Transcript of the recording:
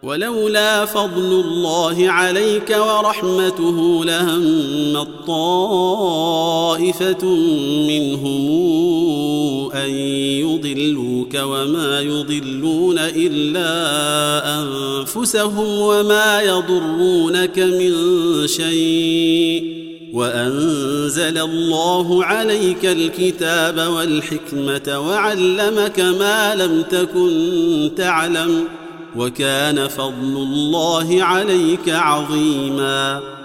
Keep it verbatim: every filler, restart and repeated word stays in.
ولولا فضل الله عليك ورحمته لهمت طائفة منهم أن يضلوك وما يضلون إلا أنفسهم وما يضرونك من شيء وأنزل الله عليك الكتاب والحكمة وعلمك ما لم تكن تعلم وكان فضل الله عليك عظيما.